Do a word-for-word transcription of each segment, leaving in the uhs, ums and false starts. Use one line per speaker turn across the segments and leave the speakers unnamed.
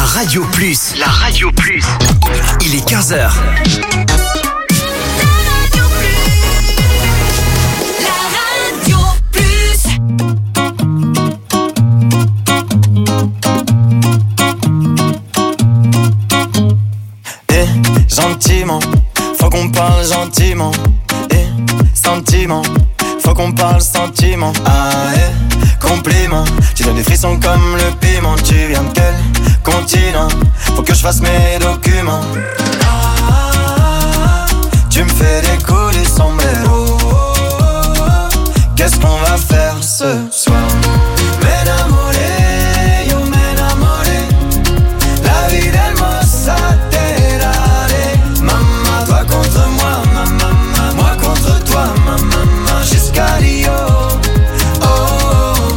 Radio Plus. La Radio Plus. Il est quinze heures.
Gentiment, faut qu'on parle gentiment. Et sentiment, faut qu'on parle sentiment. Ah et compliment, tu donnes des frissons comme le piment. Tu viens de quel continent? Faut que je fasse mes documents. Ah, tu me fais décoller sombrero. Qu'est-ce qu'on va faire ce soir? M'enamoré, yo m'enamoré. La vie d'hermosa. Contre moi, ma maman, moi contre toi, ma maman, jusqu'à Rio. Oh, oh.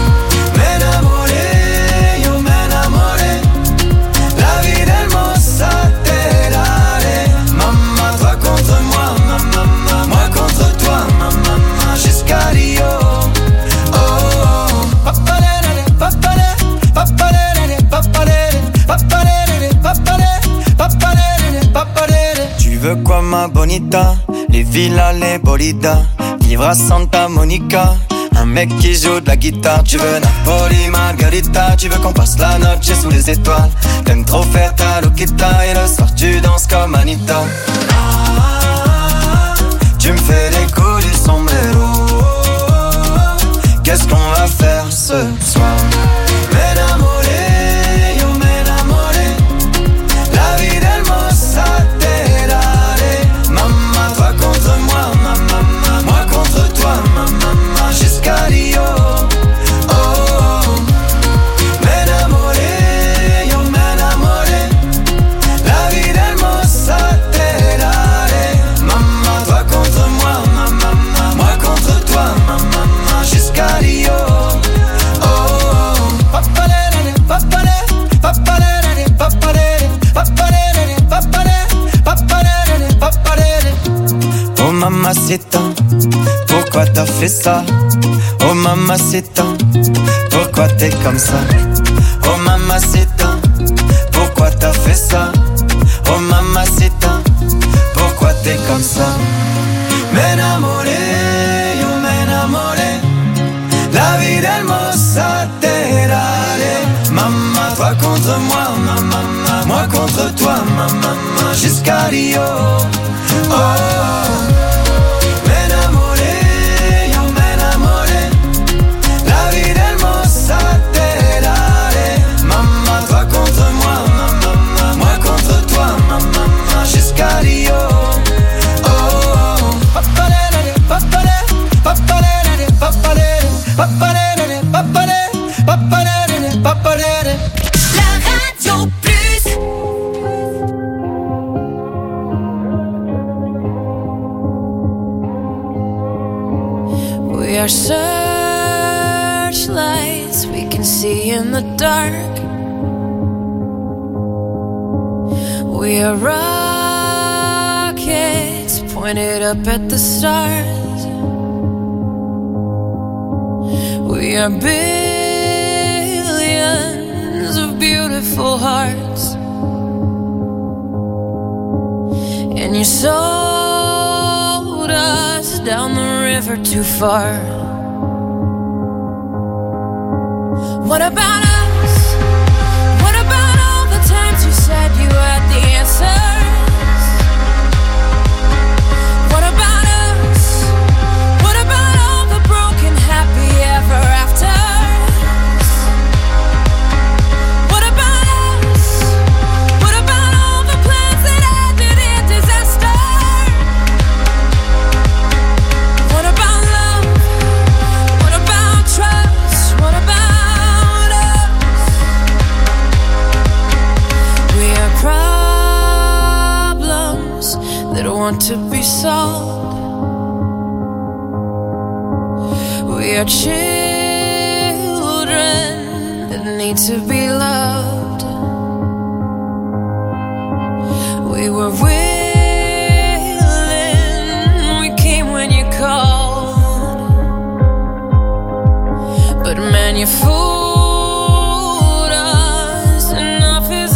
M'enamoré, yo m'enamoré. La vie d'hermosa te daré. Maman, toi contre moi, ma maman, moi contre toi, ma maman, jusqu'à Rio. Oh, oh. Papalere, papalere, papalere, papalere, papalere, papalere, papalere, papalere. Tu veux quoi ma bonita? Les villas, les bolidas. Vivre à Santa Monica. Un mec qui joue de la guitare. Tu veux Napoli, Margarita. Tu veux qu'on passe la noche sous les étoiles. T'aimes trop faire ta loquita. Et le soir tu danses comme Anita. Ah, tu me fais les coups du sombrero. Qu'est-ce qu'on va faire ce soir? M'enamoré, yo m'enamoré. La vie d'hermosa. Contre moi, ma maman, moi contre toi, ma maman, jusqu'à Rio. Oh, oh. M'enamoré, yo m'enamoré. La vie d'hermosa te daré. Maman, toi contre moi, ma maman, moi contre toi, ma maman, jusqu'à Rio. Oh, oh. Papalere, papalere, papalere, papalere, papalere, papalere, papalere, papalere. Oh mamacita, pourquoi t'as fait ça? Oh mamacita, pourquoi t'es comme ça? Oh mamacita, pourquoi t'as fait ça? Oh mamacita, pourquoi t'es comme ça? M'enamoré, yo m'enamoré. La vie d'hermosa te daré. Maman, toi contre moi, ma maman, moi contre toi, ma maman, jusqu'à Rio. Oh, oh. Rio. Oh, oh. Papalere, papalere, papalere, papalere, papalere, papalere, papalere, papalere.
La Radio Plus. We are searchlights we can see in the dark. We are rockets pointed up at the stars. We are billions of beautiful hearts. And you sold us down the river too far. What about us? What about all the times you said you had the answers? What about us? What about all the broken happy ever afters? What about us? What about all the plans that ended in disaster? What about love? What about trust? What about us? We are problems that want to be solved. We are children that need to be loved. We were willing, we came when you called. But man, you fooled us, enough is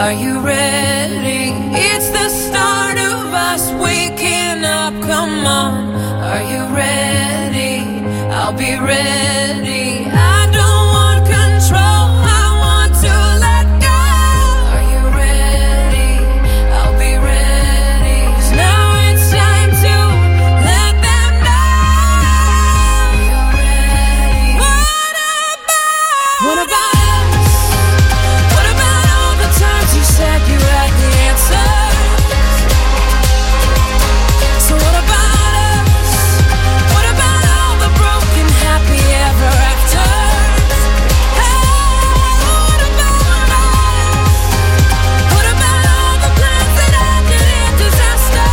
Are you ready? It's the start of us waking up. Come on. Are you ready? I'll be ready. I don't want control. I want to let go. Are you ready? I'll be ready. 'Cause now it's time to let them know. You're ready. What about? What about? Said you had the answer. So what about us? What about all the broken happy ever afters? Hey, what about us? What about all the plans that ended in disaster?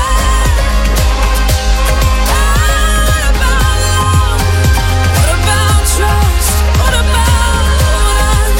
Hey, what about love? What about trust? What about us?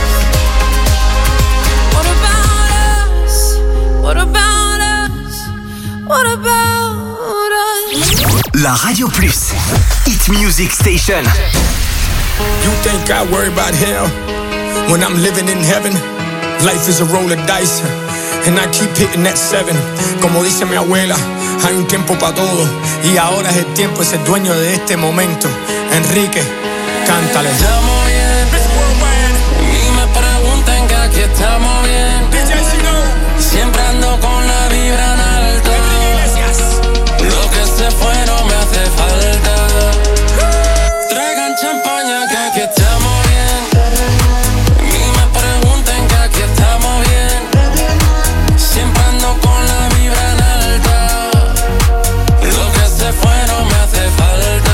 What about What about us? What about us?
La Radio Plus, Hit Music Station.
You think I worry about hell when I'm living in heaven? Life is a roll of dice, and I keep hitting that seven. Como dice mi abuela, hay un tiempo para todo, y ahora es el tiempo, es el dueño de este momento. Enrique, cántale.
Estamos bien, y me preguntan que aquí estamos bien. Siempre ando con la vibra en alto. Lo que se fue no me hace falta. Traigan champaña que aquí estamos bien. Y me pregunten que aquí estamos bien. Siempre ando con la vibra en alta. Lo que se fue no me hace falta.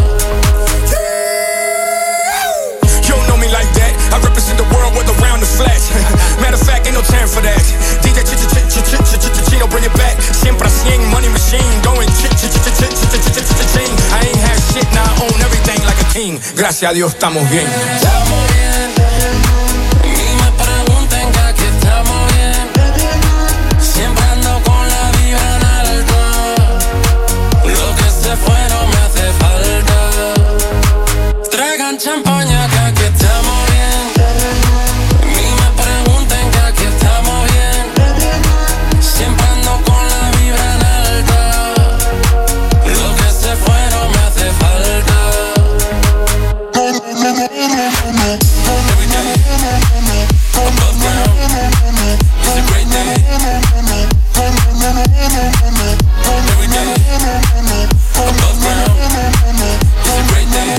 You don't know me like that. I represent the world with around the flash. Matter of fact, ain't no time for that. D J Chino, bring it back. Siempre a cien, money machine, going ch-ch-ch-ch-ch-ch-ch-ch-ch-ch-ch-ch-ch-ch-ch-ch-ch-ch. I ain't had shit, now I own everything like a king. Gracias a Dios, estamos bien.
Estamos bien. Y me pregunten que aquí estamos bien. Siempre ando con la vibra en alto. Lo que se fue no me hace falta. Traigan champaña que aquí estamos bien. Y me pregunten que aquí estamos bien. Siempre ando con la vibra en alta. Lo que se fue no me hace falta. Every day, above ground, it's a great day. Every day, above ground, it's a great day.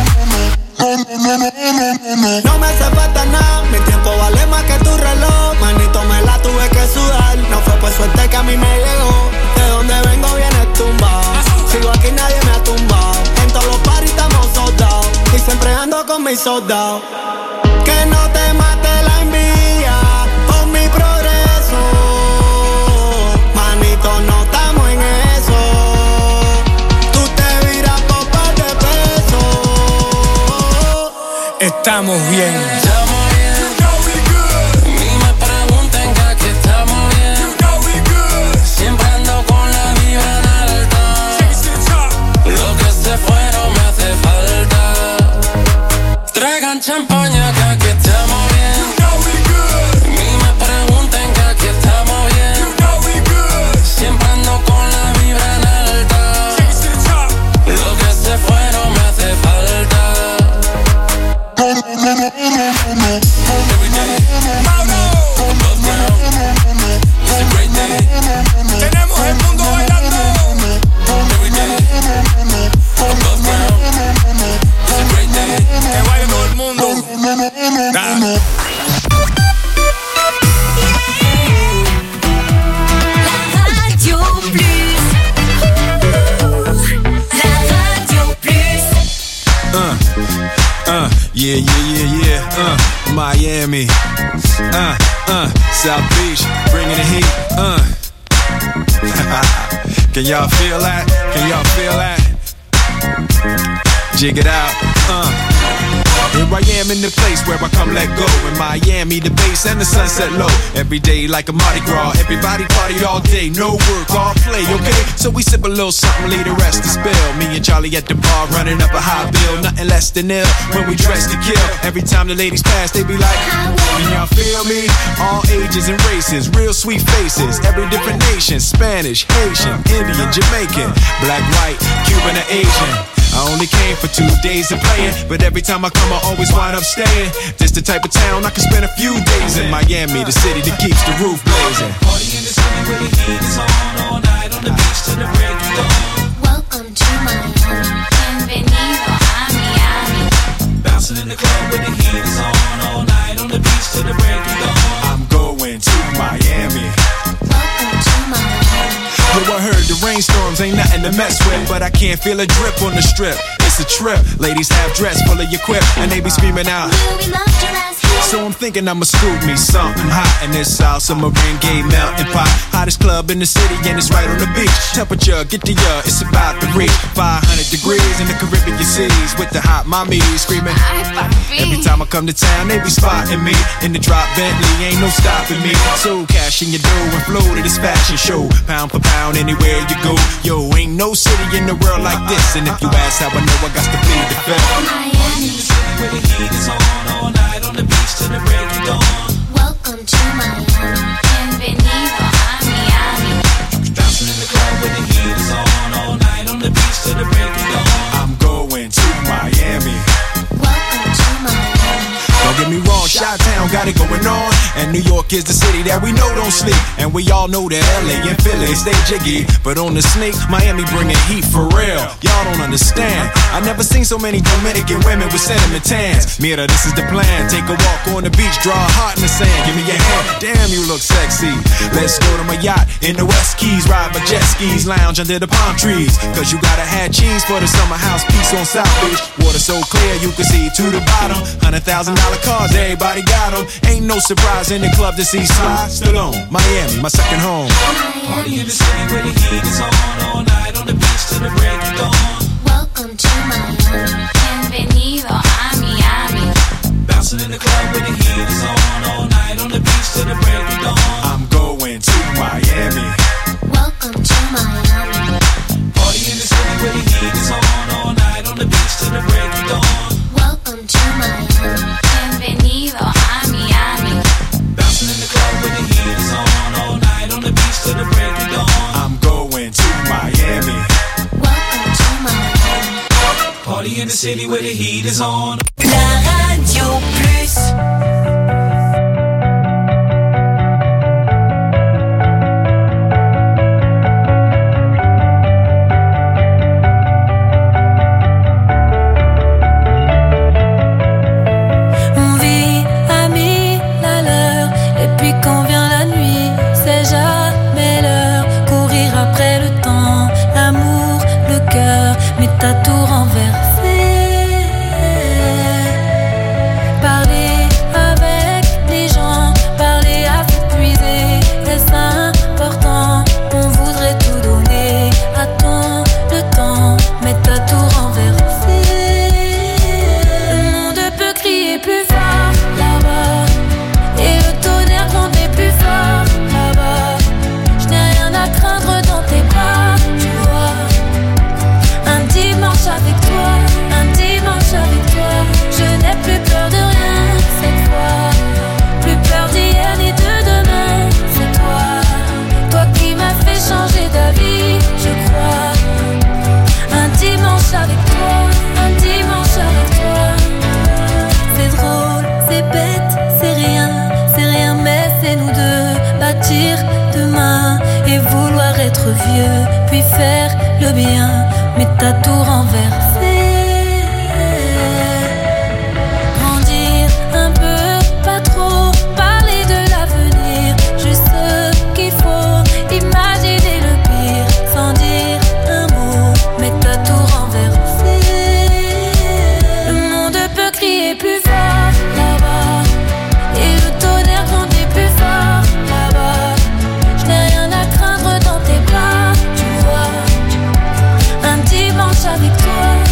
No me hace falta nada, mi tiempo vale más que tu reloj. Manito, me la tuve que sudar. No fue por suerte que a mí me llegó. De donde vengo viene tumbado. Sigo aquí, nadie me ha tumbado. En todos los paris estamos soldados. Y siempre ando con mis soldados. Que no te mate la envidia por mi progreso. Manito, no estamos en eso. Tú te viras por par de pesos.
Estamos bien.
Estamos bien. Y me pregunten que aquí estamos bien. Siempre ando con la vibra en alta. Lo que se fue no me hace falta. Traigan champaña que aquí estamos bien. Y me pregunten que aquí estamos bien. Siempre ando con la vibra en alta. Lo que se fue no me hace falta. Every day, above ground, it's a great day.
Tenemos el mundo bailando.
Every day, above ground, it's a great day.
Que baile todo el mundo. Nah.
Radio Plus. La Radio Plus.
Uh, uh, yeah, yeah, yeah, yeah. Uh, Miami. Uh, uh, South Beach, bringing the heat. Uh. Can y'all feel that? Can y'all feel that? Jig it out. Uh. Here I am in the place where I come let go. In Miami, the base and the sunset low. Every day like a Mardi Gras, everybody party all day, no work, all play, okay? So we sip a little something, leave the rest to spill. Me and Charlie at the bar, running up a high bill, nothing less than ill. When we dress to kill, every time the ladies pass, they be like, can y'all feel me? All ages and races, real sweet faces, every different nation, Spanish, Haitian, Indian, Jamaican, black, white, Cuban, or Asian. I only came for two days of playing, but every time I come I always wind up staying. This the type of town I can spend a few days in. Miami, the city that keeps the roof blazing.
Party in the city where the heat is on, all night on the beach till the break of dawn.
Welcome to Miami. Bienvenido a Miami.
Bouncing in the club where the heat is on, all night on the beach till the break of dawn.
I'm going to Miami.
Welcome to Miami.
Yo, I heard the rainstorms ain't nothing to mess with, but I can't feel a drip on the strip. It's a trip. Ladies half dressed, full of your quip, and they be screaming out,
Will we love your ass here?
so I'm thinking I'ma scoop me something hot in this South Submarine Gay melting pot. Hottest club in the city and it's right on the beach. Temperature, get to ya, it's about to reach five hundred degrees in the Caribbean seas with the hot mommy screaming. Every time I come to town, they be spotting me in the drop Bentley, ain't no stopping me. So cash in your dough and flow to this fashion show, pound for pound anywhere you go. Yo, ain't no city in the world like this, and if you ask how I know, I got to plead the fifth.
Miami.
The city where the heat is on, all night on the beach till the break of dawn.
Welcome to Miami. Bienvenido a Miami.
Bouncing in the club where the heat is on, all night on the beach till the break of dawn.
I'm going to Miami.
Welcome to Miami.
Don't get me wrong, Chi-Town got it going on, and New York is the city that we know don't sleep. And we all know that L A and Philly stay jiggy, but on the sneak, Miami bringing heat for real. Y'all don't understand. I never seen so many Dominican women with cinnamon tans. Mira, this is the plan. Take a walk on the beach, draw a heart in the sand. Give me your hand. Damn, you look sexy. Let's go to my yacht in the West Keys, ride my jet skis, lounge under the palm trees. Cause you gotta have cheese for the summer house piece on South Beach. Water so clear you can see to the bottom. Hundred thousand dollar cars, everybody got them. Ain't no surprise in the club to see Sly Stallone. Miami, my second home.
Party in the city where the heat is on, all night on the beach till the break of dawn.
Welcome to Miami. Bienvenido a Miami.
Bouncing in the club where the heat is on, all night on the beach till the break of dawn.
I'm going to Miami.
Welcome to Miami.
Party in the city where the heat is on, all night on the beach till the break of dawn.
Welcome to Miami. Bienvenido a Miami.
Bouncing in the club where the heat is on, all night on the beach till the break of dawn.
I'm going to Miami.
Welcome to Miami.
Party in the city where the heat is on.
La Radio Plus.
T'as tout renversé. Parler avec les gens, parler à s'épuiser, est-ce important? On voudrait tout donner à ton le temps, mais t'as tout renversé. Le monde peut crier plus fort là-bas, et le tonnerre gronder plus fort là-bas. Je n'ai rien à craindre dans tes bras, tu vois. Un dimanche avec toi, un dimanche avec toi, je n'ai plus peur de rien cette fois. Plus peur d'hier ni de demain, c'est toi. Toi qui m'as fait changer d'avis, je crois. Un dimanche avec toi, un dimanche avec toi. C'est drôle, c'est bête, c'est rien, c'est rien mais c'est nous deux. Bâtir demain et vouloir être vieux, puis faire le bien. Mais t'as tout renversé. Grandir un peu, pas trop. Parler de l'avenir, juste ce qu'il faut. Imaginer le pire, sans dire un mot. Mais t'as tout renversé. Le monde peut crier plus fort là-bas, et le tonnerre gronder plus fort là-bas. Je n'ai rien à craindre dans tes bras, tu vois. Un dimanche avec toi,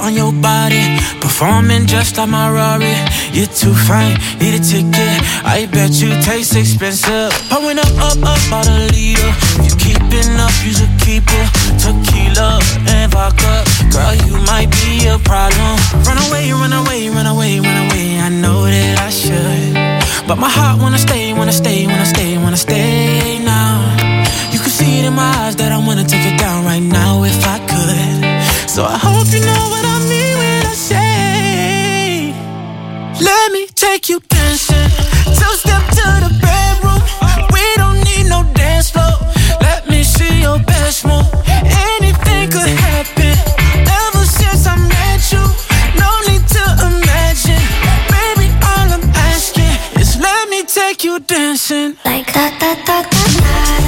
on your body, performing just like my Rari. You're too fine, need a ticket. I bet you taste expensive. Pouring up, up, up, about a liter. If you keeping up, you should keep it. Tequila and vodka, girl, you might be a problem. Run away, run away, run away, run away. I know that I should, but my heart wanna stay, wanna stay, wanna stay, wanna stay now. You can see it in my eyes that I wanna take it down right now if I could. So I hope you know what I mean when I say, let me take you dancing. Two step to the bedroom. We don't need no dance floor. Let me see your best move. Anything could happen. Ever since I met you, no need to imagine. Baby, all I'm asking is let me take you dancing.
Like da da da da da.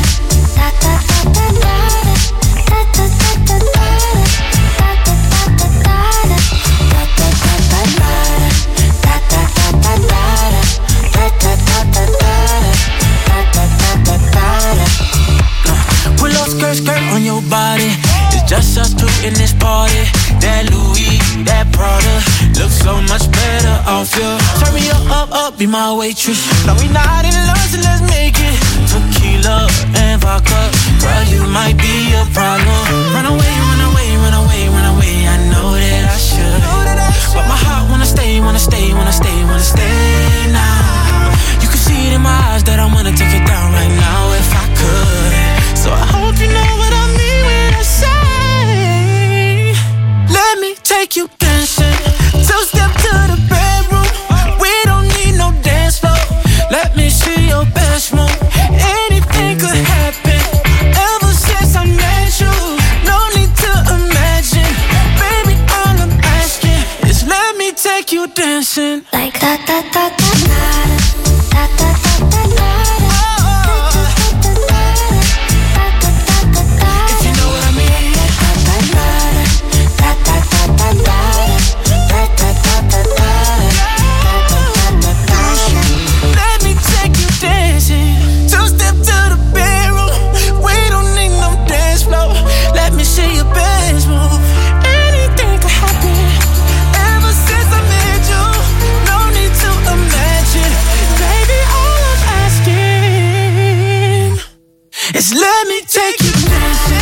Skirt, skirt on your body. It's just us two in this party. That Louis, that Prada looks so much better off you. Turn me up, up, up, be my waitress. No, we not in love, so let's make it. Tequila and vodka, girl, you might be a problem. Run away, run away, run away, run away. I know that I should, but my heart wanna stay, wanna stay, wanna stay, wanna stay now. You can see it in my eyes that I wanna take it down right now if I could. So I hope you know what I mean when I say, let me take you dancing. Two step to the bedroom. We don't need no dance floor. Let me see your best move. Anything could happen. Ever since I met you, no need to imagine. Baby, all I'm asking is let me take you dancing.
Like da da da da da da da da da da.
It's let me take you dancing.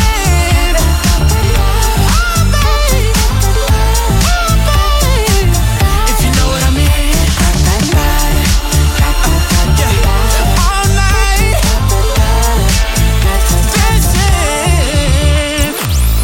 Oh, baby. Oh, baby. If you know what I mean. Yeah. All night. Dancing.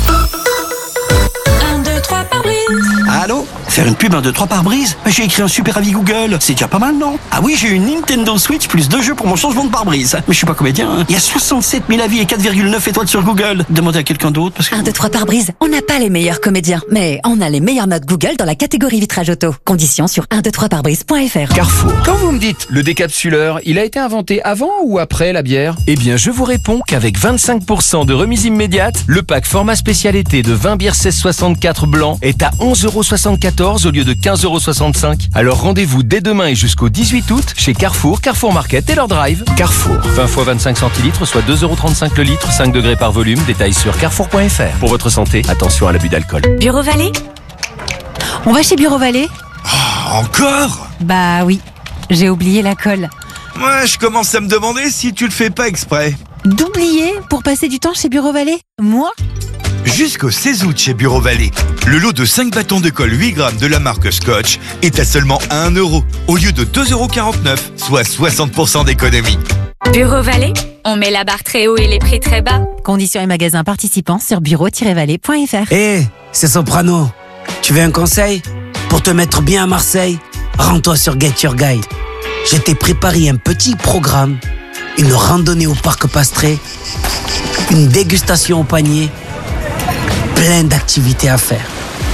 Un, deux, trois, par brise.
Allô? Faire une pub un, deux, trois par brise? J'ai écrit un super avis Google. C'est déjà pas mal, non? Ah oui, j'ai une Nintendo Switch plus deux jeux pour mon changement de pare-brise. Mais je suis pas comédien, hein. Il y a soixante-sept mille avis et quatre virgule neuf étoiles sur Google. Demandez à quelqu'un d'autre parce que...
un, deux, trois par brise. On n'a pas les meilleurs comédiens, mais on a les meilleures notes Google dans la catégorie vitrage auto. Conditions sur un, deux, trois par brise point f r.
Carrefour. Quand vous me dites le décapsuleur, il a été inventé avant ou après la bière? Eh bien, je vous réponds qu'avec vingt-cinq pour cent de remise immédiate, le pack format spécial été de vingt bières seize soixante-quatre blanc est à onze euros soixante-quatorze au lieu de quinze euros soixante-cinq. Alors rendez-vous dès demain et jusqu'au dix-huit août chez Carrefour, Carrefour Market et leur drive. Carrefour, vingt fois vingt-cinq centilitres, soit deux euros trente-cinq le litre, cinq degrés par volume. Détails sur carrefour point f r. Pour votre santé, attention à l'abus d'alcool.
Bureau Vallée? On va chez Bureau Vallée?
Oh, encore?
Bah oui, j'ai oublié la colle.
Ouais, je commence à me demander si tu le fais pas exprès.
D'oublier pour passer du temps chez Bureau Vallée? Moi?
Jusqu'au seize août chez Bureau Vallée, le lot de cinq bâtons de colle huit grammes de la marque Scotch est à seulement un euro au lieu de deux euros quarante-neuf, soit soixante pour cent d'économie.
Bureau Vallée, on met la barre très haut et les prix très bas.
Conditions et magasins participants sur bureau tiret vallée point f r.
Hé, hey, c'est Soprano. Tu veux un conseil? Pour te mettre bien à Marseille, rends-toi sur Get Your Guide. Je t'ai préparé un petit programme, une randonnée au parc Pastré, une dégustation au panier, plein d'activités à faire.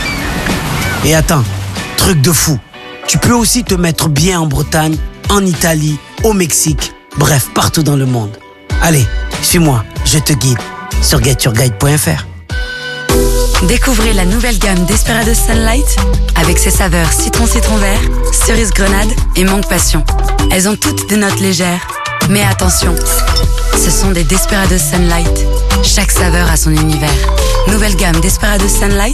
Et attends, truc de fou, tu peux aussi te mettre bien en Bretagne, en Italie, au Mexique, bref, partout dans le monde. Allez, suis-moi, je te guide sur get your guide point f r.
Découvrez la nouvelle gamme Desperados Sunlight avec ses saveurs citron-citron vert, cerise grenade et mangue passion. Elles ont toutes des notes légères, mais attention, ce sont des Desperados Sunlight. Chaque saveur a son univers. Nouvelle gamme Desperados Sunlight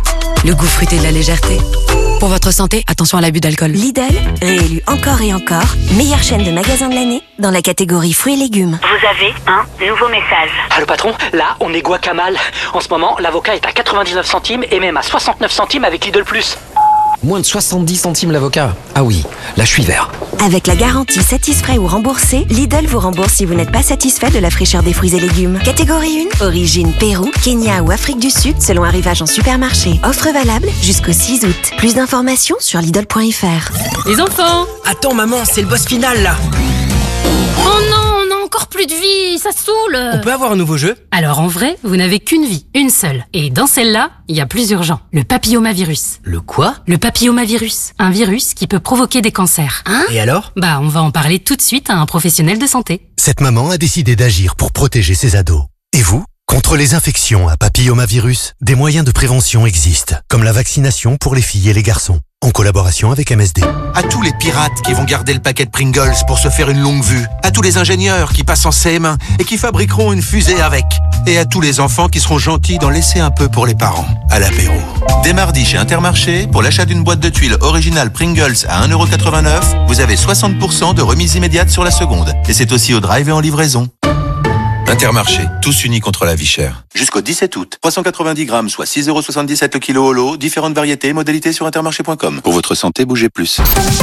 le goût fruité de la légèreté. Pour votre santé, attention à l'abus d'alcool.
Lidl, réélu encore et encore, meilleure chaîne de magasins de l'année dans la catégorie fruits et légumes.
Vous avez un nouveau message.
Ah le patron, là on est guacamole. En ce moment, l'avocat est à quatre-vingt-dix-neuf centimes et même à soixante-neuf centimes avec Lidl Plus.
Moins de soixante-dix centimes l'avocat. Ah oui, là je suis vert.
Avec la garantie satisfait ou remboursé, Lidl vous rembourse si vous n'êtes pas satisfait de la fraîcheur des fruits et légumes. Catégorie un, origine Pérou, Kenya ou Afrique du Sud selon arrivage en supermarché. Offre valable jusqu'au six août. Plus d'informations sur Lidl point F R.
Les enfants!
Attends maman, c'est le boss final là.
Oh non, on a encore plus de vie, ça saoule.
On peut avoir un nouveau jeu?
Alors en vrai, vous n'avez qu'une vie, une seule. Et dans celle-là, il y a plus urgent. Le papillomavirus.
Le quoi?
Le papillomavirus. Un virus qui peut provoquer des cancers.
Hein? Et alors?
Bah, on va en parler tout de suite à un professionnel de santé.
Cette maman a décidé d'agir pour protéger ses ados. Et vous? Contre les infections à papillomavirus, des moyens de prévention existent, comme la vaccination pour les filles et les garçons, en collaboration avec M S D.
À tous les pirates qui vont garder le paquet de Pringles pour se faire une longue vue, à tous les ingénieurs qui passent en C M un et qui fabriqueront une fusée avec, et à tous les enfants qui seront gentils d'en laisser un peu pour les parents, à l'apéro. Dès mardi chez Intermarché, pour l'achat d'une boîte de tuiles originale Pringles à un euro quatre-vingt-neuf, vous avez soixante pour cent de remise immédiate sur la seconde. Et c'est aussi au drive et en livraison. Intermarché, tous unis contre la vie chère. Jusqu'au dix-sept août, trois cent quatre-vingt-dix grammes, soit six euros soixante-dix-sept le kilo au lot, différentes variétés, modalités sur intermarché point com. Pour votre santé, bougez plus.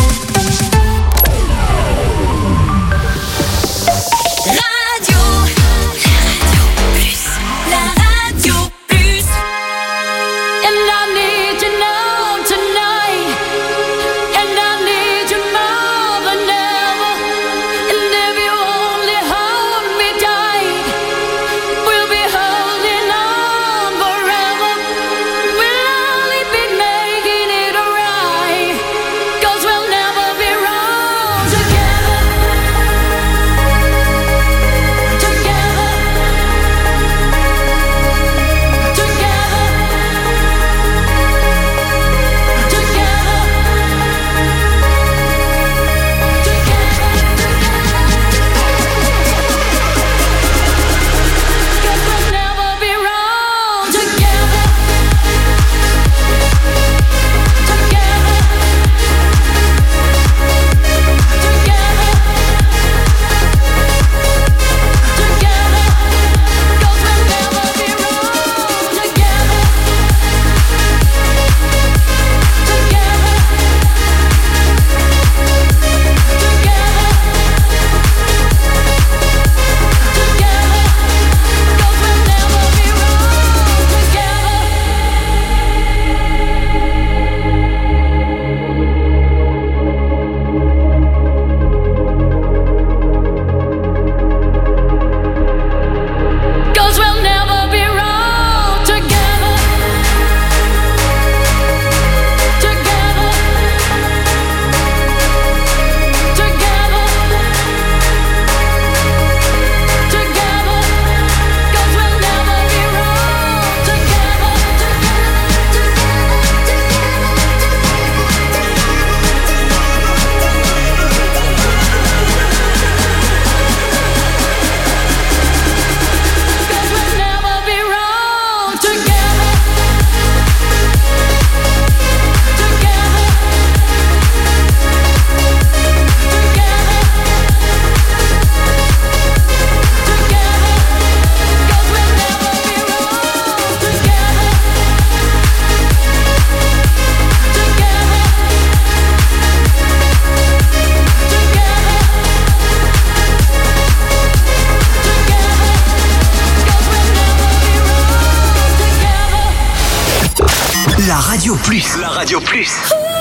La Radio Plus. La Radio Plus.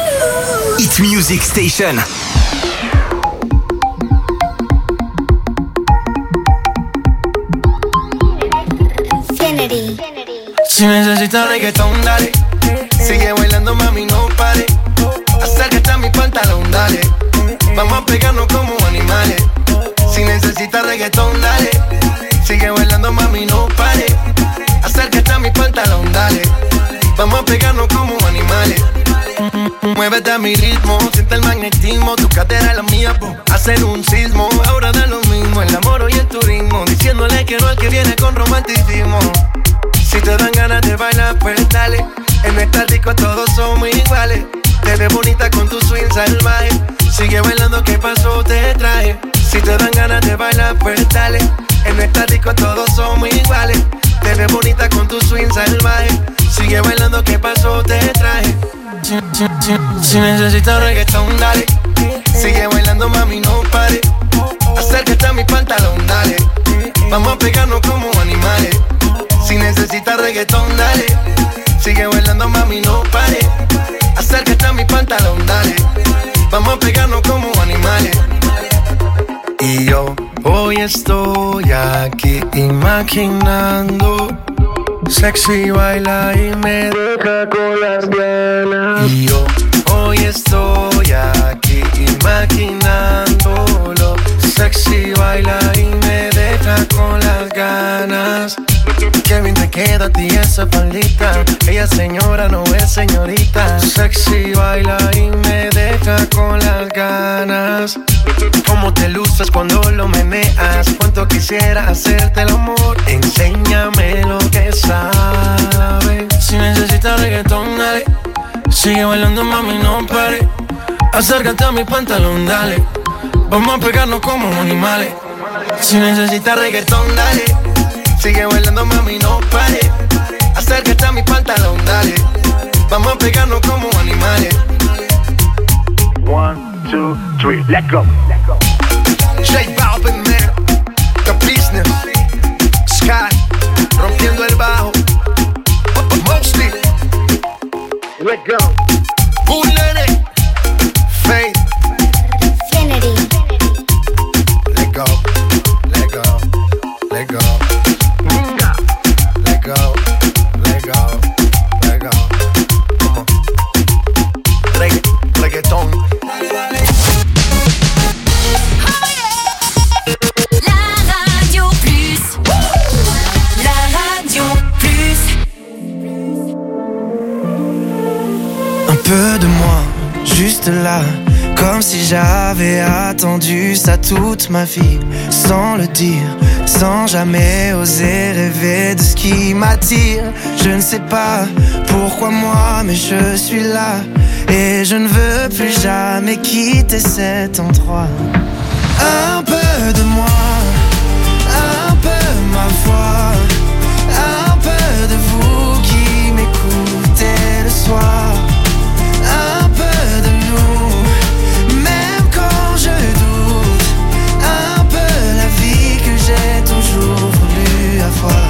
Hit Music Station.
Infinity. Si necesitas reggaetón, dale. Sigue bailando, mami, no pare. Acércate a mi pantalón, dale. Vamos a pegarnos como animales. Si necesitas reggaetón, dale. Sigue bailando, mami, no pare. Acércate a mi pantalón, dale. Vamos a pegarnos como animales. Muévete a mi ritmo, siente el magnetismo. Tu cadera es la mía, po. Hacen un sismo. Ahora da lo mismo, el amor y el turismo. Diciéndole que no al que viene con romanticismo. Si te dan ganas de bailar, pues dale. En esta disco todos somos iguales. Te ves bonita con tu swing salvaje. Sigue bailando, ¿qué pasó? Te traje. Si te dan ganas de bailar, pues dale. En esta disco todos somos iguales. Te ves bonita con tu swing salvaje. Sigue bailando, ¿qué pasó? Te traje. Si, si, si, si necesitas reggaetón, dale. Sigue bailando, mami, no pare. Acércate a mi pantalón, dale. Vamos a pegarnos como animales. Si necesitas reggaetón, dale. Sigue bailando, mami, no pare. Acércate a mi pantalón, dale. Vamos a pegarnos como animales. Y yo hoy estoy aquí imaginando. Sexy baila y me deja con las ganas. Y yo hoy estoy aquí imaginándolo. Sexy baila y me deja con las ganas. Qué bien te queda a ti esa faldita. Ella señora no es señorita. Sexy baila y me deja con las ganas. Cómo te luces cuando lo meneas. Cuánto quisiera hacerte el amor. Enséñame lo que sabes. Si necesitas reggaetón, dale. Sigue bailando, mami, no pare. Acércate a mi pantalón, dale. Vamos a pegarnos como animales. Si necesitas reggaetón, dale. Sigue bailando, mami, no pare. Acércate a mi pantalón, dale. Vamos a pegarnos como animales. One, two, three, let go. J Balvin, man, The Business, Sky, rompiendo el bajo. Mostly, let go. Bullet, Faith,
Infinity.
Let go, let go, let go. Let go, let go, let go. Come on. Regga, reggaeton.
La radio plus. La radio plus.
Un peu de moi, juste là. Comme si j'avais attendu ça toute ma vie. Sans le dire, sans jamais oser rêver de ce qui m'attire. Je ne sais pas pourquoi moi, mais je suis là. Et je ne veux plus jamais quitter cet endroit. Un peu de moi, un peu ma foi. Un peu de vous qui m'écoutez le soir. Un peu de nous, même quand je doute. Un peu la vie que j'ai toujours voulu avoir.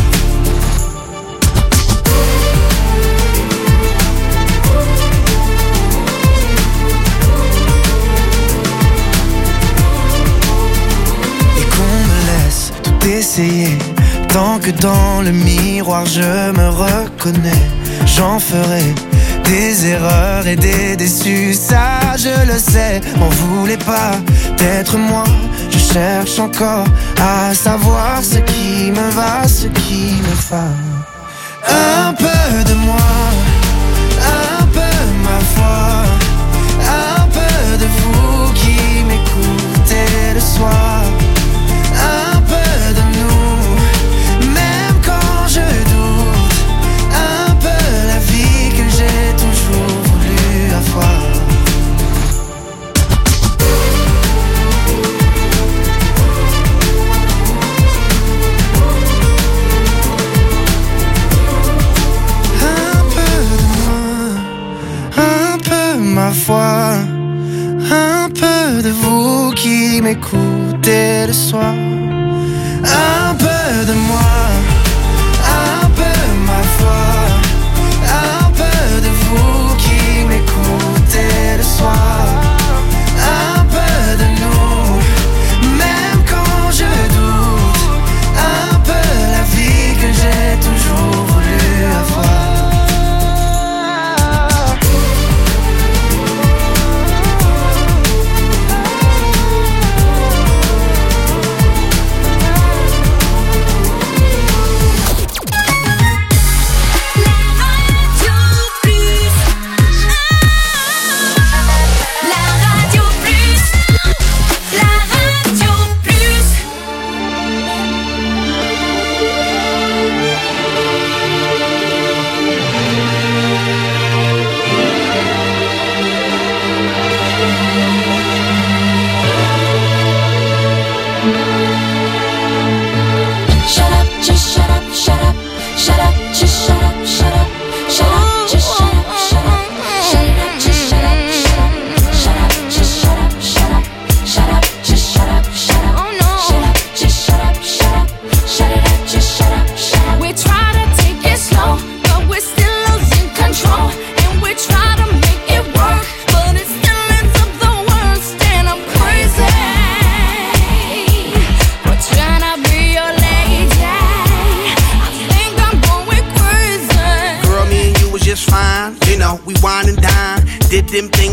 Et qu'on me laisse tout essayer. Tant que dans le miroir je me reconnais. J'en ferai des erreurs et des déçus, ça je le sais. M'en voulez pas d'être moi. Je cherche encore à savoir ce qui me va, ce qui me va. Un peu de moi, un peu ma foi. Un peu de vous qui m'écoutez le soir. Un peu de nous, même quand je doute. Un peu la vie que j'ai toujours voulu avoir. Un peu de moi, un peu ma foi. Un peu de vous qui m'écoutez le soir. Un peu de moi, un peu ma foi. Un peu de vous qui m'écoutez le soir. Un peu de nous, même quand je doute. Un peu la vie que j'ai toujours voulu avoir.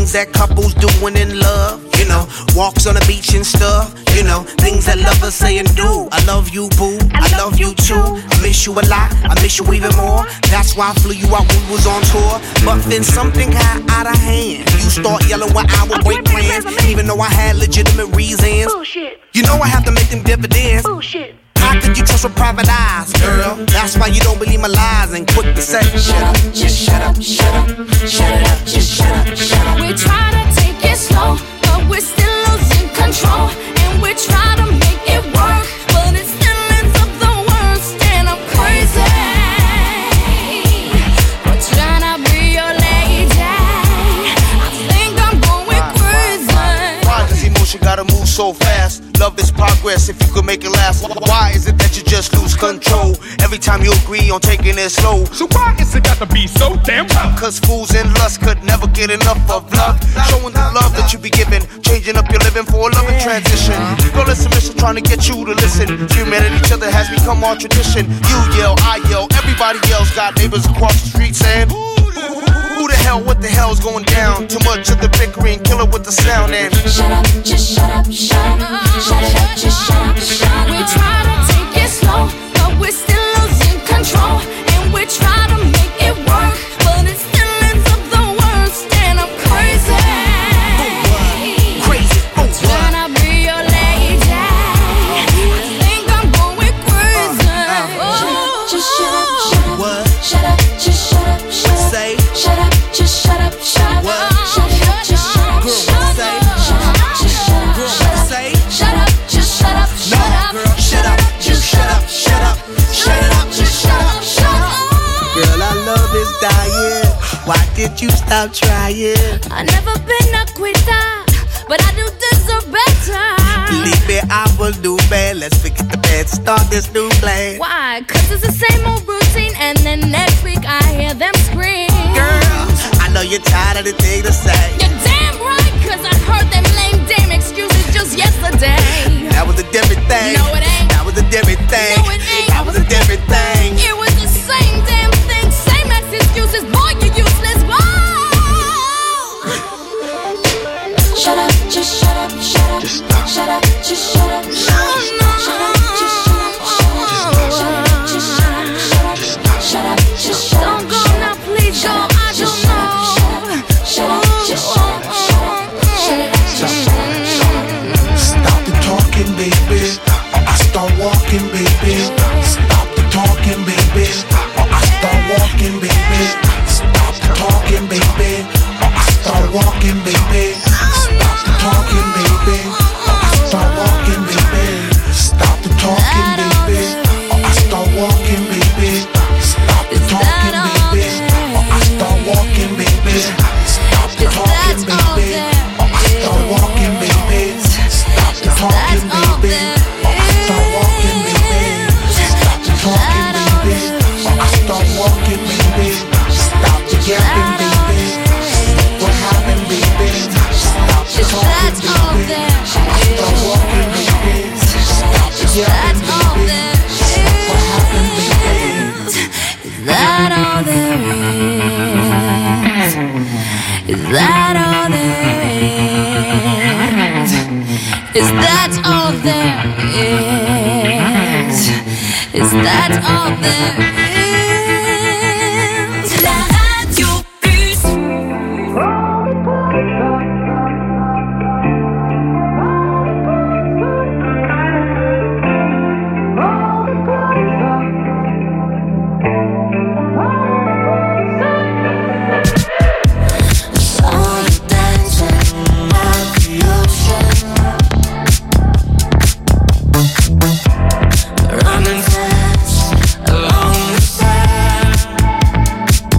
things that couples doing in love, you know, walks on the beach and stuff, you know, things that lovers say and do. I love you, boo, I love you too. I miss you a lot, I miss you even more. That's why I flew you out when we was on tour. But then something got out of hand. You start yelling when I would break plans, even though I had legitimate reasons. Bullshit. You know I have to make them dividends. Bullshit. How could you trust with private eyes, girl? That's why you don't believe my lies and quick to say, shut up, just shut up, shut up, shut it up, just shut up, shut up.
We try to take it slow, but we're still losing control. And we try to make it work, but it still ends up the worst. And I'm crazy for trying to be your lady. I think I'm going crazy.
Why does emotion gotta move so fast? Love is progress if you could make it last. Why is it that you just lose control every time you agree on taking it slow?
So why is it got to be so damn tough?
Cause fools in lust could never get enough of love. Showing the love that you be giving, changing up your living for a loving transition. Girl, it's a mission trying to get you to listen. Screaming at each other has become our tradition. You yell, I yell, everybody yells. Got neighbors across the street saying, who the hell, what the hell's going down? Too much of the bickering, kill it with the sound and
shut up, just shut up, shut up, shut it up, just shut up, shut up. We try to take it slow, but we're still losing control. And we try to make it work, but it still ends up the worst. And I'm crazy,
crazy, oh,
trying to be your lady. I think I'm going crazy. Oh, just shut up, shut up,
what?
Shut up, just shut up, shut up.
Say,
shut up, just shut up, shut up.
What?
Shut up, just shut up, shut up.
Say,
shut up, just shut up, shut up.
say,
Shut up, just shut up, shut
no,
up.
girl, shut up, just shut up, shut up, shut it up, just shut up, shut up. Girl, our love is dying. Why did you stop trying?
I never been a quitter, but I do deserve better.
Believe me, I will do bad. Let's forget the bad, start this new plan.
Why? Cause it's the same old routine, and then next week I hear them scream.
Girl, I know you're tired of the thing to say.
You're damn right, cause I heard them lame damn excuses just yesterday.
That was a different thing.
No, it ain't.
That was a different thing.
No, it ain't.
That was a different thing.
It was the same damn thing, same ass excuses. Boy, you useless. Whoa. Shut up, just shut up, shut up.
Just stop.
Shut up, just shut up. No, no. Shut up, just shut up, shut up. Shut up, just shut up, shut up. Shut up, just shut up. Don't go now, please go. I don't know. Shut up, just shut up, shut up. Shut up, just shut up.
Stop the talking, baby. Or I start walking, baby. Stop the talking, baby. Or I start walking, baby. Stop the talking, baby. Or I start walking, baby. Stop the talking, baby. Or I start walking, baby. Stop the talking, baby. Or I start walking, baby. Stop the talking, baby. Or I start walking, baby. Stop the talking, baby. Or I start walking, baby. Stop the talking, baby. Or I start walking, baby. Stop the talking, baby. Or I start walking, baby. Stop the yapping, baby. What happened, baby? Stop the talking, baby. I start walking, baby. Stop the yapping, baby. What happened, baby?
Is that all there is? Is that all there is? Is that all there is? Is that all there is? La Radio Plus.
Running fast along the sand.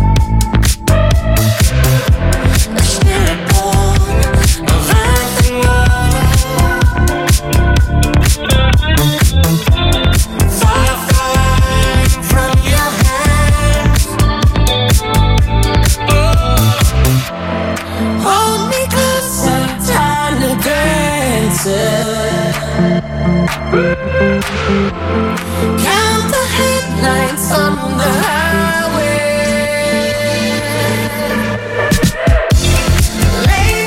Count the headlights on the highway. Lay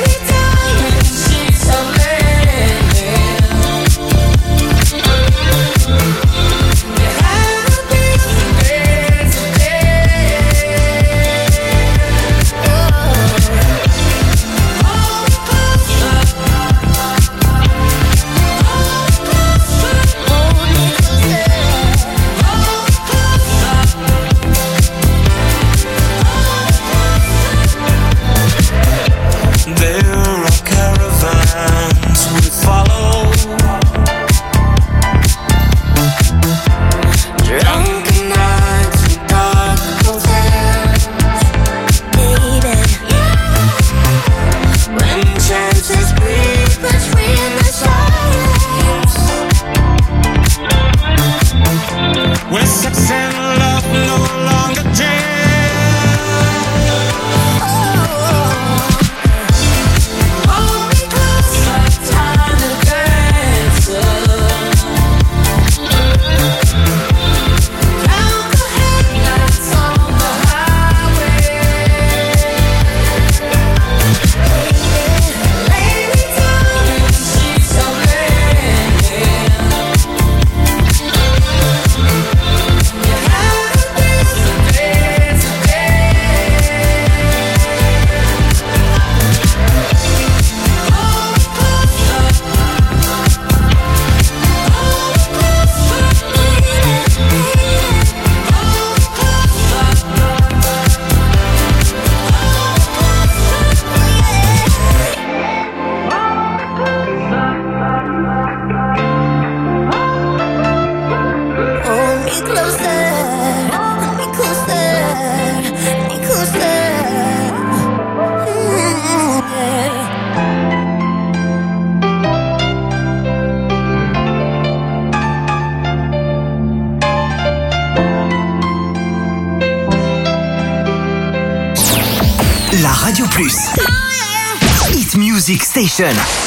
Music Station.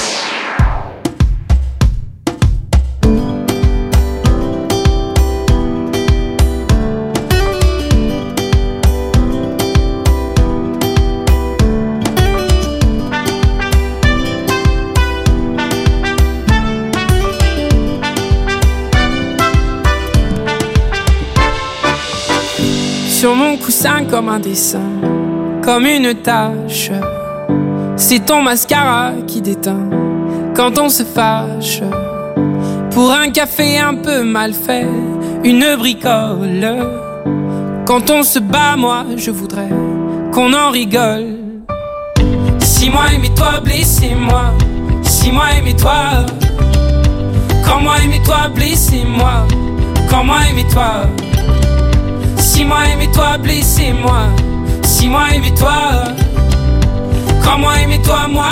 Sur mon coussin comme un dessin, comme une tache, c'est ton mascara qui déteint quand on se fâche. Pour un café un peu mal fait, une bricole. Quand on se bat, moi je voudrais qu'on en rigole. Si moi aimais-toi, blessez-moi. Si moi aimais-toi. Quand moi aimais-toi, blessez-moi. Quand moi aimais-toi. Si moi aimais-toi, blessez-moi. Si moi aimais-toi. Quand moi aimais-toi, moi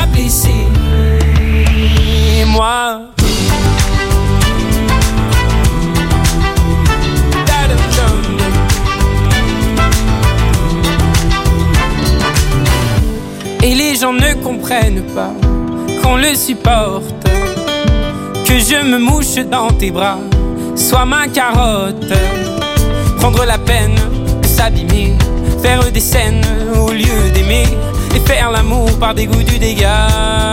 blessez-moi. Et les gens ne comprennent pas qu'on le supporte, que je me mouche dans tes bras, sois ma carotte. Prendre la peine de s'abîmer, faire des scènes au lieu d'aimer, et faire l'amour par dégoût du dégât.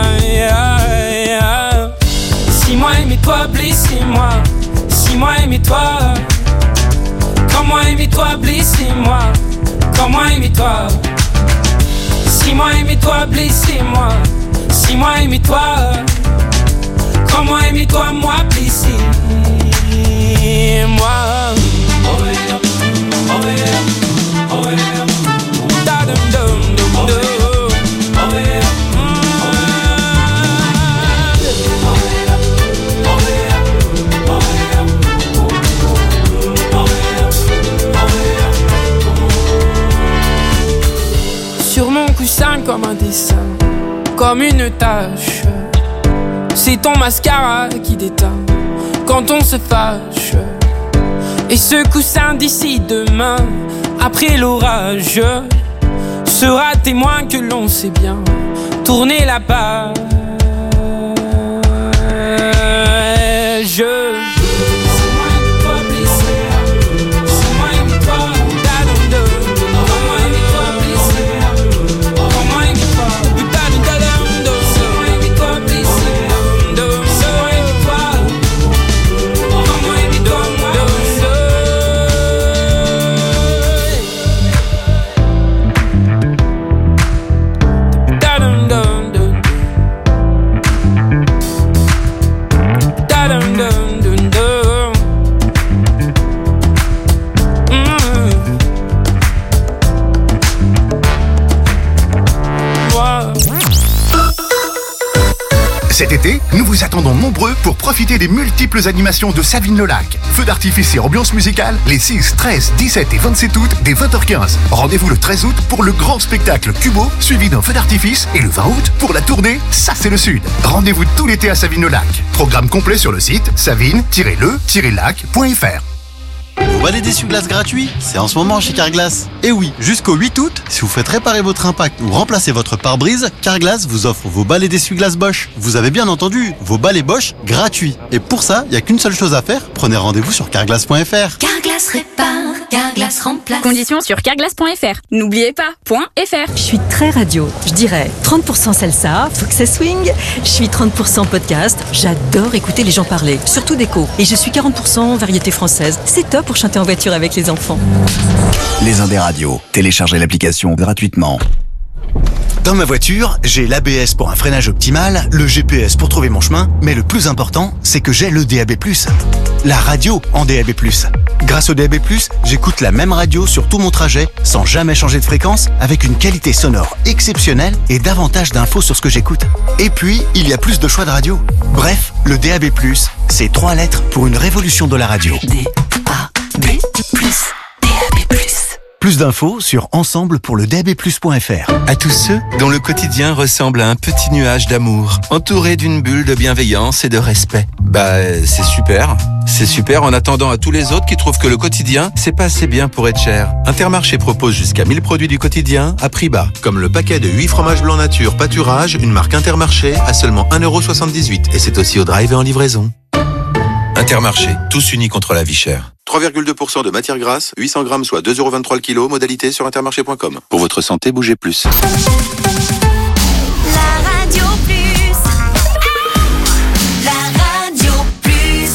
Si moi aimais-toi, blessez-moi. Si moi aimais-toi. Quand moi aimais-toi, blessez-moi. Quand moi aimais-toi. Si moi aimais-toi, blessez-moi. Si moi aimais-toi. Quand moi aimais-toi, moi blessez-moi. Sur mon coussin comme un dessin, comme une tache, c'est ton mascara qui déteint quand on se fâche. Et ce coussin d'ici demain, après l'orage, sera témoin que l'on sait bien tourner la page.
Cet été, nous vous attendons nombreux pour profiter des multiples animations de Savines-le-Lac. Feux d'artifice et ambiance musicale les six, treize, dix-sept et vingt-sept août dès vingt heures quinze. Rendez-vous le treize août pour le grand spectacle Cubo, suivi d'un feu d'artifice, et le vingt août pour la tournée Ça c'est le Sud. Rendez-vous tout l'été à Savines-le-Lac. Programme complet sur le site savine tiret le tiret lac point f r.
Vos balais d'essuie-glace gratuits, c'est en ce moment chez Carglass. Et oui, jusqu'au huit août, si vous faites réparer votre impact ou remplacer votre pare-brise, Carglass vous offre vos balais d'essuie-glace Bosch. Vous avez bien entendu, vos balais Bosch gratuits. Et pour ça, il n'y a qu'une seule chose à faire, prenez rendez-vous sur carglass point f r.
Carglass répare, Carglass remplace.
Conditions sur carglass point f r. N'oubliez pas, .fr.
Je suis très radio, je dirais trente pour cent salsa, faut que ça swing. Je suis trente pour cent podcast, j'adore écouter les gens parler, surtout d'écho. Et je suis quarante pour cent variété française, c'est top pour chanter en voiture avec les enfants.
Les Indes radios. Téléchargez l'application gratuitement. Dans ma voiture, j'ai l'A B S pour un freinage optimal, le G P S pour trouver mon chemin, mais le plus important, c'est que j'ai le D A B plus. La radio en D A B plus. Grâce au D A B plus, j'écoute la même radio sur tout mon trajet, sans jamais changer de fréquence, avec une qualité sonore exceptionnelle et davantage d'infos sur ce que j'écoute. Et puis, il y a plus de choix de radio. Bref, le D A B plus, c'est trois lettres pour une révolution de la radio.
D A B plus. D A B plus.
Plus d'infos sur ensemble pour le d a b plus point f r.
À tous ceux dont le quotidien ressemble à un petit nuage d'amour, entouré d'une bulle de bienveillance et de respect. Bah, c'est super. C'est super en attendant à tous les autres qui trouvent que le quotidien, c'est pas assez bien pour être cher. Intermarché propose jusqu'à mille produits du quotidien à prix bas, comme le paquet de huit fromages blancs nature pâturage, une marque Intermarché à seulement un euro soixante-dix-huit. Et c'est aussi au drive et en livraison. Intermarché, tous unis contre la vie chère.
trois virgule deux pour cent de matière grasse, huit cents grammes soit deux euros vingt-trois le kilo, modalité sur intermarché point com. Pour votre santé, bougez plus.
La radio plus. La radio plus.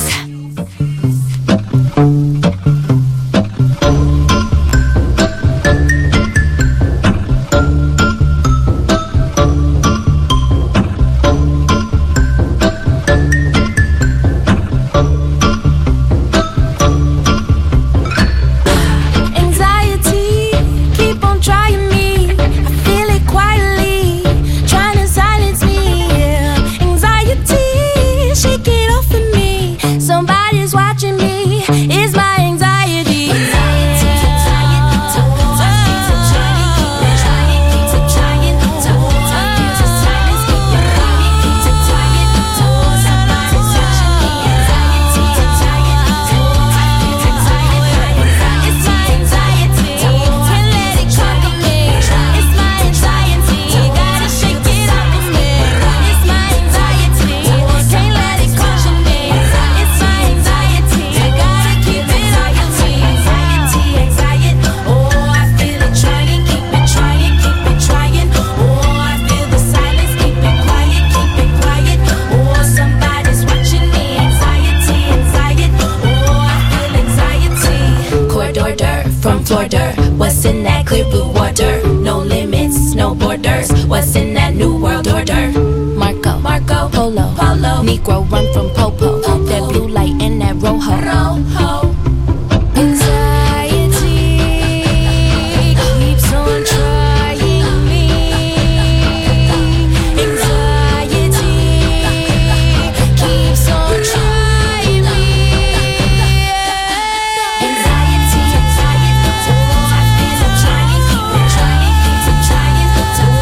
What's in that clear blue water? No limits, no borders. What's in that new world order? Marco, Marco, Polo, Polo. Negro run from Popo. Popo. That blue light and that rojo. Rojo.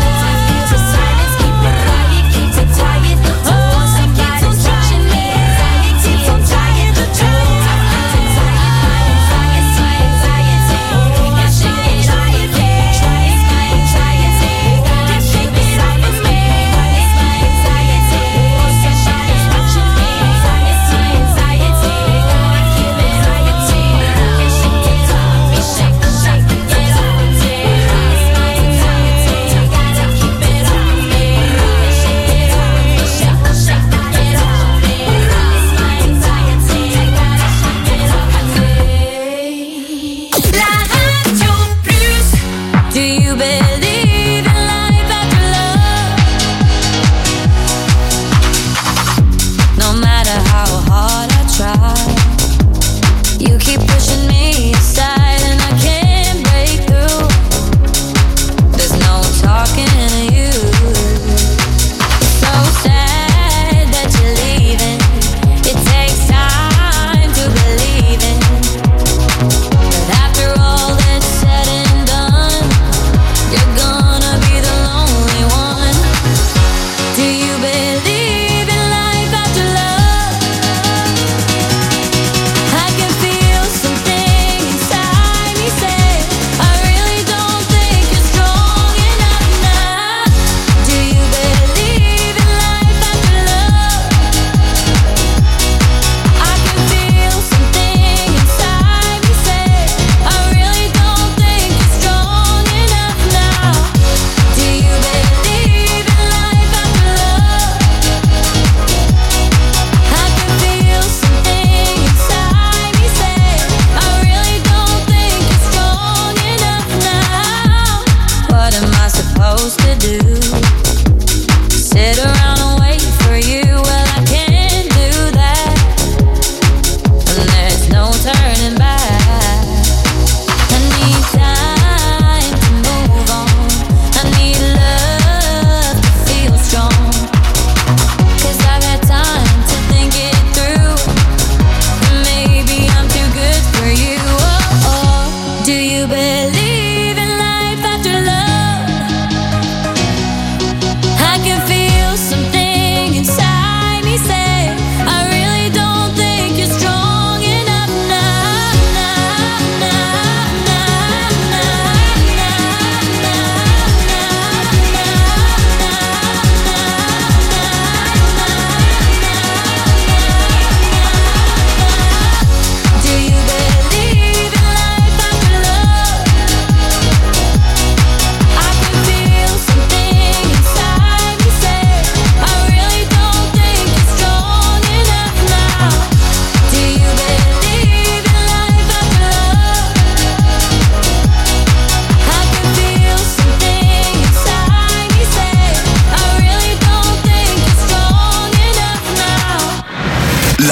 Anxiety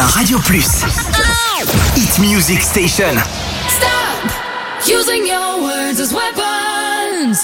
Radio Plus. Hit Music Station.
Stop using your words as weapons.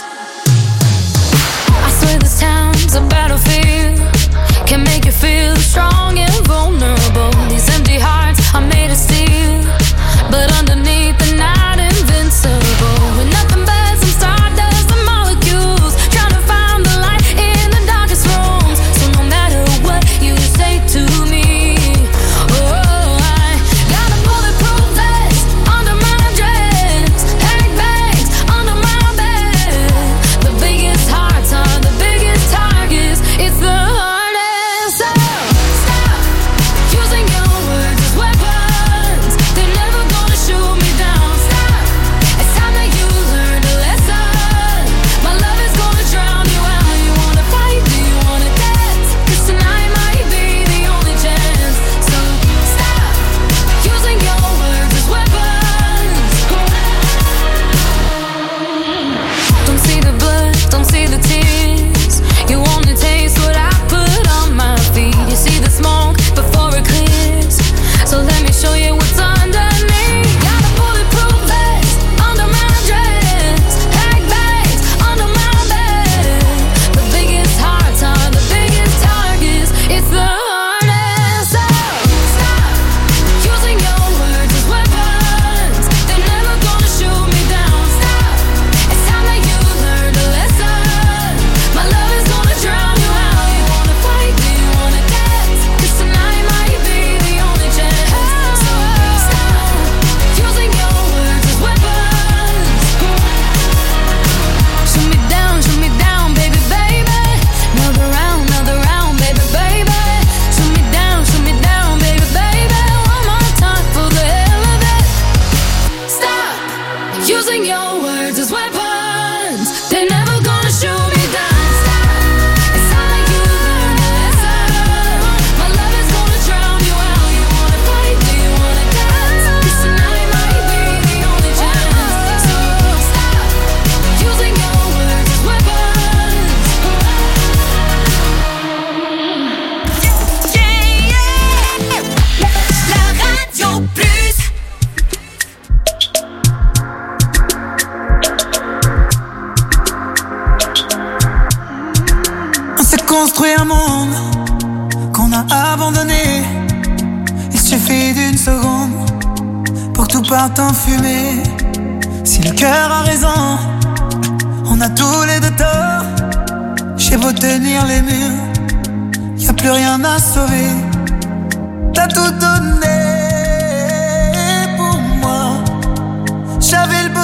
I swear this town's a battlefield. Can make you feel strong and vulnerable. These empty hearts are made of steel, but underneath they're not invincible. With nothing but some stardust and molecules, trying to find the light in the darkest rooms. So no matter what you say to me, oh, I got a bulletproof vest under my dress, handbags under my bed. The biggest hearts are the biggest targets. It's the hardest. So stop using your words as weapons. They're never gonna shoot me down. Stop. It's time that you learned a lesson. My love is gonna drown you out. You wanna fight? Do you wanna dance? 'Cause tonight might be the only chance. So stop using your words as weapons. Don't see the blood, don't see the tears. You only taste what I put on my feet. You see the smoke before it clears. So let me show you what's underneath. Got a bulletproof vest under my dress, handbags under my bed. The biggest hearts are the biggest targets. It's the hardest. So stop using your words as weapons. They're never gonna shoot me down. Stop. It's time that you learned a lesson. My love is gonna drown you out. You wanna fight? Do you wanna dance? 'Cause tonight might be the only chance. So stop using your words as weapons. Shoot me down, shoot me down, baby, baby. Another round, another round, baby, baby. Shoot me down, shoot me down, baby, baby. One more time for the hell of it. Stop using your words as weapons. They're never gonna shoot me down. Stop. It's time that you learned a lesson. My love is gonna drown you out. You wanna fight? Do you wanna dance? 'Cause tonight might be the only chance. So stop using your words as weapons.
La Radio Plus.
On s'est construit un monde qu'on a abandonné. Il suffit d'une seconde pour que tout parte en fumée. Si le cœur a raison, on a tous les deux tort. J'ai beau tenir les murs, y a plus rien à sauver. T'as tout donné pour moi. J'avais le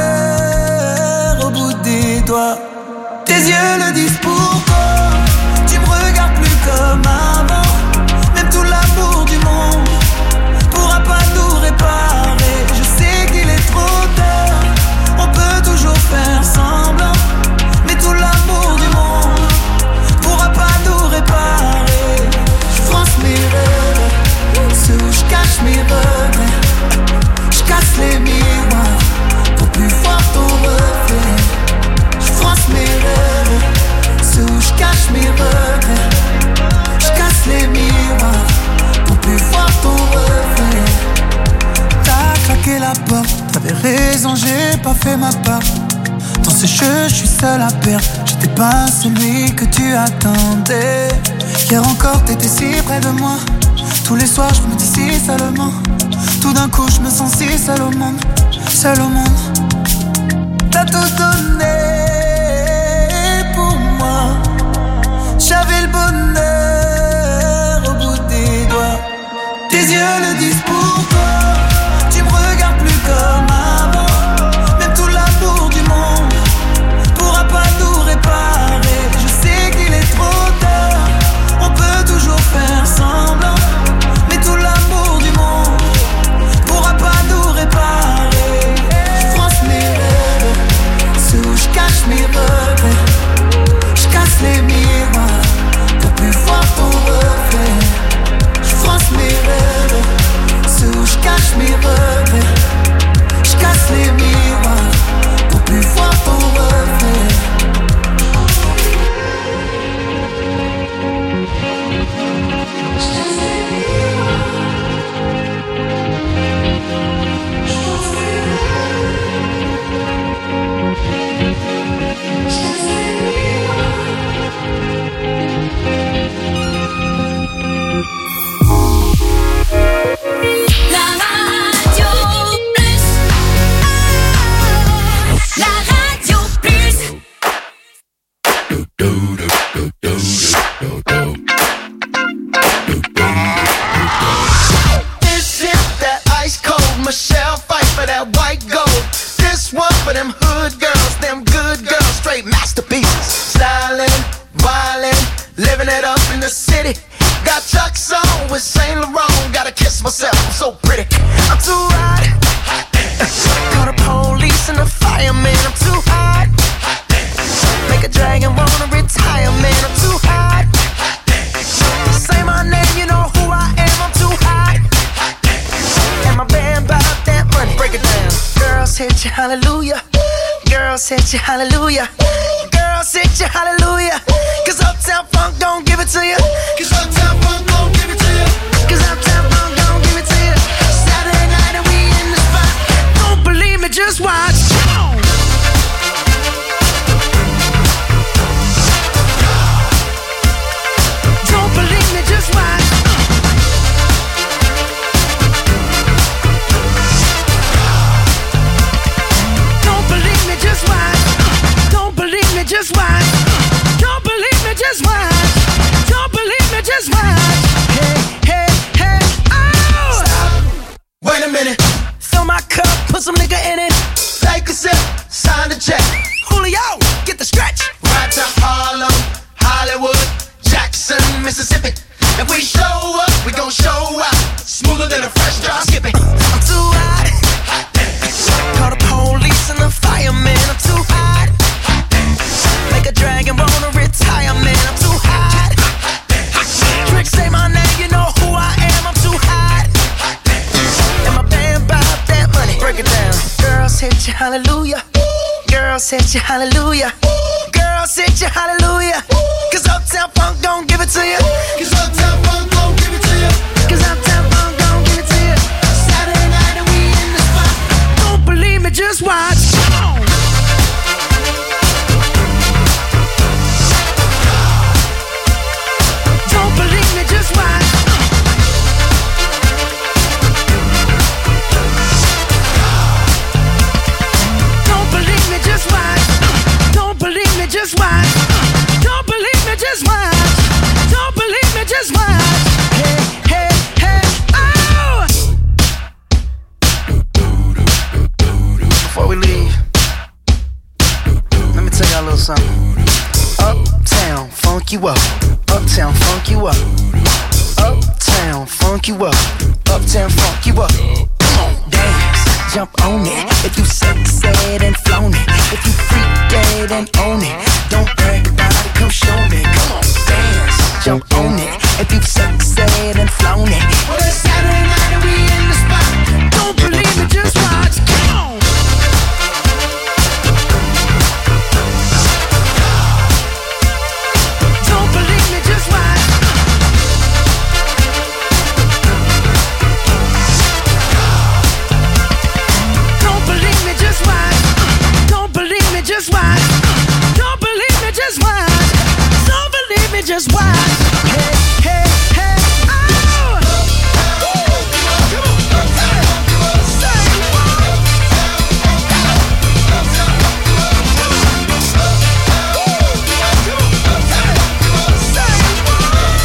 bonheur au bout des doigts. Tes yeux le disent pourquoi. Tu me regardes plus comme avant. Même tout l'amour du monde pourra pas nous réparer. Je sais qu'il est trop tard. On peut toujours faire semblant, mais tout l'amour du monde pourra pas nous réparer. Je fronce mes rêves, ceux où je cache mes regrets. Je casse les miroirs pour plus voir ton reflet. Je fronce mes rêves, ceux où je cache mes regrets. Je casse les miroirs pour plus voir ton reflet. T'as claqué la porte, t'avais raison, j'ai pas fait ma part. Dans ce jeu, je suis seul à perdre. J'étais pas celui que tu attendais. Hier encore, t'étais si près de moi. Tous les soirs, je me dis si seulement. Tout d'un coup, je me sens si seul au monde. Seul au monde. T'as tout donné pour moi. J'avais le bonheur au bout des doigts. Tes yeux le disent pourquoi. Tu me regardes plus comme avant. Même tout l'amour du monde pourra pas nous réparer. Je sais qu'il est trop tard. On peut toujours faire semblant, mais tout l'amour du monde pourra pas nous réparer. Je fronce mes rêves, ceux où je cache mes regrets. Je casse les miroirs pour plus
This is that ice cold Michelle fight for that white gold. This one for them hood girls, them good girls, straight masterpieces. Styling, violin, living it up in the city. Got Chuck's on with Saint Laurent. Gotta kiss myself, I'm so pretty. I'm too hot. Call the police and the fireman. I'm too hot. Make a dragon wanna retire, man. I'm too hot. Say my name, you know who I am. I'm too hot. And my band bought that money. Break it down. Girls hit you, hallelujah. Girls hit you, hallelujah. Girls hit you, hallelujah. Cause Uptown Funk don't give it to you. Cause Uptown Funk don't give it to you. Cause Uptown Funk don't give it to you. Saturday night and we in the spot. Don't believe me, just watch. Don't believe me, just watch. Don't believe me, just watch. Don't believe me, just watch. Don't believe me, just watch. Don't believe me, just watch. Hey, hey, hey, oh! Stop. Wait a minute. Fill my cup, put some nigga in it. Take a sip, sign the check. Julio, get the stretch. Right to Harlem, Hollywood, Jackson, Mississippi. If we show up, we gon' show out. Smoother than a fresh drop skipping. I'm too hot. Call the police and the fireman. I'm too hot. Make a dragon wanna retire, man. I'm too hot. Trick, say my name, you know who I am. I'm too hot. And my band bought that money. Break it down. Girls hit you, hallelujah. Girls hit you, hallelujah. Girls hit you, hallelujah. Cause Uptown Funk don't give it to you. Cause Uptown Funk don't give it to you. Cause Uptown Funk don't give it to you. Saturday night and we in the spot. Don't believe me, just watch. Come on. Don't believe me, just watch. Don't believe me, just watch. Don't believe me, just watch. Don't believe me, just watch. Don't believe me, just watch. Hey, hey, hey, oh! Before we leave, let me tell y'all a little something. Uptown, funk you up. Uptown, funk you up. Uptown, funk you up. Uptown, funk you up. Come on, dance, jump on it. If you sexed and flown it, if you freaked dead and own it, don't brag about it, come show me. Come on, dance, jump on it. If you sexed and flown it, well, it's Saturday